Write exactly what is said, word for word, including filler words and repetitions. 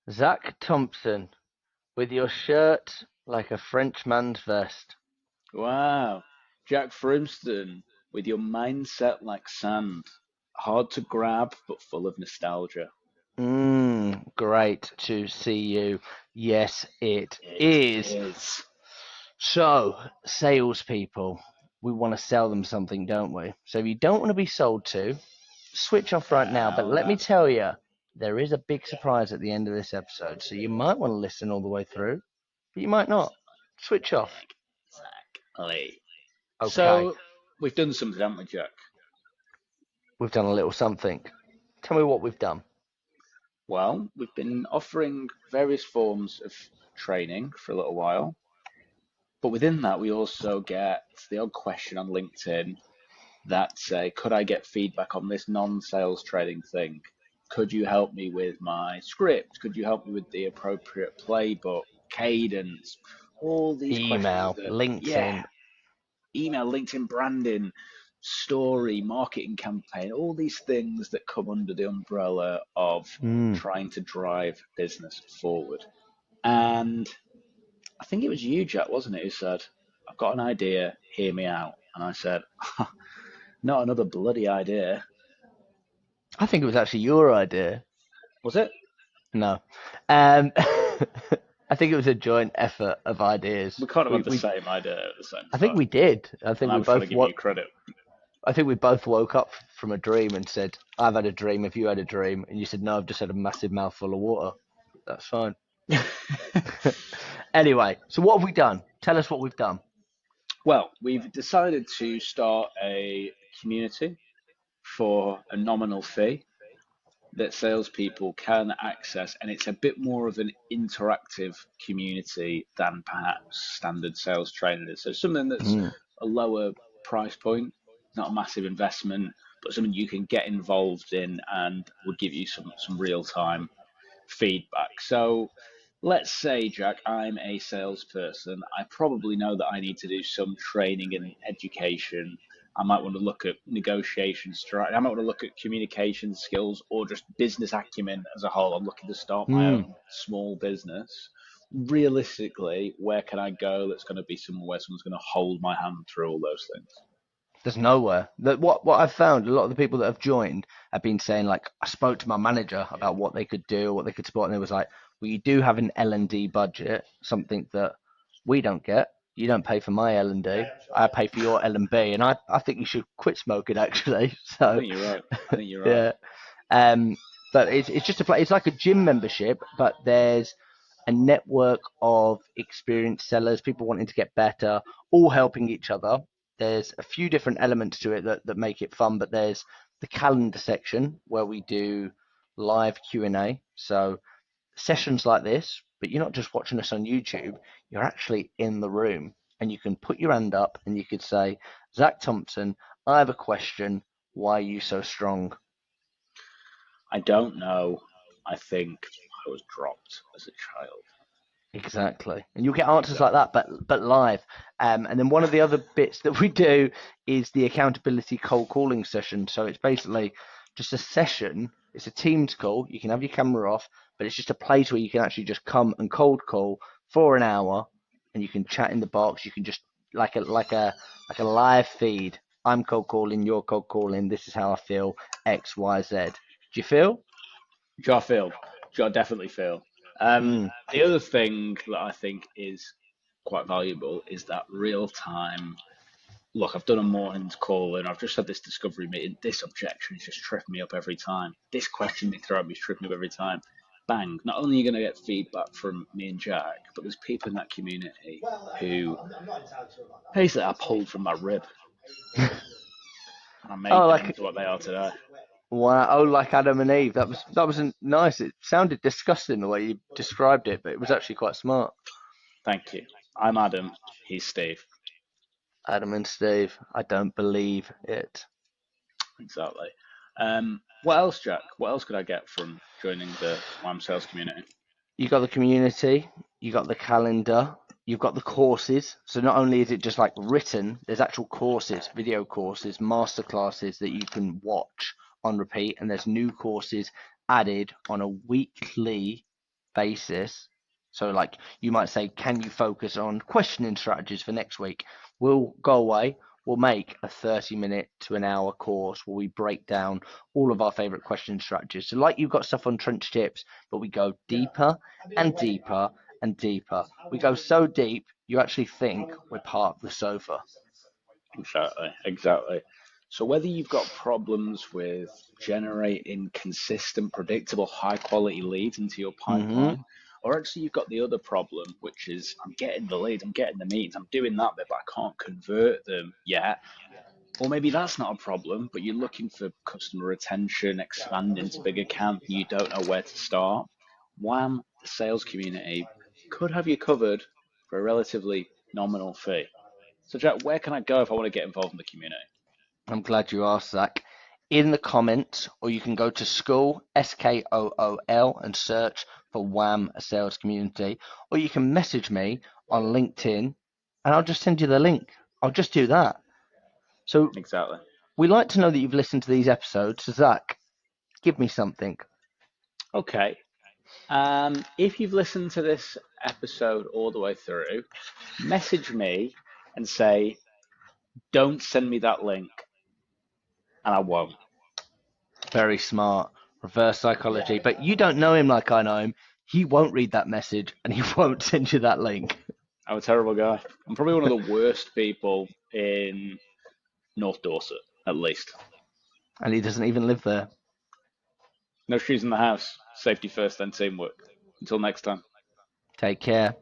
Zach Thompson, with your shirt like a Frenchman's vest. Wow. Jack Frimston, with your mindset like sand. Hard to grab, but full of nostalgia. Mmm, great to see you. Yes, it It is. is. So, salespeople, we want to sell them something, don't we? So, if you don't want to be sold to, switch off right now. But Well, let me that. tell you, there is a big surprise at the end of this episode. So, you might want to listen all the way through, but you might not. Switch off. Exactly. Okay, So, we've done something, haven't we, Jack? we've done a little something. Tell me what we've done. Well, we've been offering various forms of training for a little while, but within that, we also get the odd question on LinkedIn that say, could I get feedback on this non-sales training thing? Could you help me with my script? Could you help me with the appropriate playbook, cadence? All these questions Email, that, yeah, LinkedIn. email, LinkedIn branding, story, marketing campaign, all these things that come under the umbrella of Mm. trying to drive business forward. And I think it was you, Jack, wasn't it, who said, I've got an idea, hear me out. And I said, not another bloody idea. I think it was actually your idea. Was it? No. Um, I think it was a joint effort of ideas. We can't have We, had the we, same idea at the same I think time. we did. I And think I we was trying to both give you woke. credit. I think we both woke up from a dream and said, "I've had a dream. If you had a dream," and you said, "No, I've just had a massive mouthful of water." That's fine. Anyway, so what have we done? Tell us what we've done. Well, we've decided to start a community for a nominal fee that salespeople can access, and it's a bit more of an interactive community than perhaps standard sales training is. So something that's Mm. a lower price point, not a massive investment, but something you can get involved in and would give you some some real time feedback. So let's say, Jack, I'm a salesperson. I probably know that I need to do some training and education. I might want to look at negotiation strategy. I might want to look at communication skills or just business acumen as a whole. I'm looking to start my Mm. own small business. Realistically, where can I go that's going to be somewhere where someone's going to hold my hand through all those things? There's nowhere. That what what I've found, a lot of the people that have joined have been saying like, I spoke to my manager about what they could do, what they could support, and it was like, well, you do have an L and D budget, something that we don't get. You don't pay for my L and D. I pay for your L and B, and I I think you should quit smoking actually. I So think you're right. I think you're right. yeah, um, but it's it's just a play. It's like a gym membership, but there's a network of experienced sellers, people wanting to get better, all helping each other. There's a few different elements to it that, that make it fun, but there's the calendar section where we do live Q and A. So sessions like this, but you're not just watching us on YouTube, you're actually in the room and you can put your hand up and you could say, Zach Thompson, I have a question. Why are you so strong? I don't know. I think I was dropped as a child. Exactly, and you'll get answers like Exactly. that, but but live. Um, and then one of the other bits that we do is the accountability cold calling session. So it's basically just a session. It's a Teams call. You can have your camera off, but it's just a place where you can actually just come and cold call for an hour, and you can chat in the box. You can just like a like a like a live feed. I'm cold calling. You're cold calling. This is how I feel. X, Y, Z. Do you feel? Jar feel. Jar definitely feel. Um, Mm. the other thing that I think is quite valuable is that real time. Look, I've done a morning's call and I've just had this discovery meeting. This objection is just tripping me up every time. This question they throw at me is tripping me up every time. Bang. Not only are you going to get feedback from me and Jack, but there's people in that community who basically I pulled from my rib and I Oh, made them like into what they are today. wow! Oh, like Adam and Eve. That was that wasn't nice. It sounded disgusting the way you described it, but it was actually quite smart. Thank you. I'm Adam. He's Steve. Adam and Steve. I don't believe it. Exactly. Um, what else, Jack? What else could I get from joining the WAM sales community? You got the community. You got the calendar. You've got the courses. So not only is it just like written, there's actual courses, video courses, master classes that you can watch on repeat, and there's new courses added on a weekly basis. So like you might say, can you focus on questioning strategies for next week? We'll go away. We'll make a thirty minute to an hour course where we break down all of our favorite question strategies. So like you've got stuff on trench tips, but we go deeper and deeper and deeper. We go so deep, you actually think we're part of the sofa. Exactly, exactly. So whether you've got problems with generating consistent, predictable, high quality leads into your hmm pipeline, or actually you've got the other problem, which is I'm getting the leads, I'm getting the meetings, I'm doing that bit, but I can't convert them yet. Or maybe that's not a problem, but you're looking for customer retention, expanding to big accounts, and you don't know where to start. Wham, the sales community could have you covered for a relatively nominal fee. So, Jack, where can I go if I want to get involved in the community? I'm glad you asked, Zach. In the comments, or you can go to Skool, S K O O L, and search for Wham, a sales community, or you can message me on LinkedIn, and I'll just send you the link. I'll just do that. So Exactly. we like to know that you've listened to these episodes. So Zach, give me something. Okay. Um, if you've listened to this episode all the way through, message me and say, don't send me that link, and I won't. Very smart. Reverse psychology. But you don't know him like I know him. He won't read that message, and he won't send you that link. I'm a terrible guy. I'm probably one of the worst people in North Dorset, at least. And he doesn't even live there. No shoes in the house. Safety first, then teamwork. Until next time. Take care.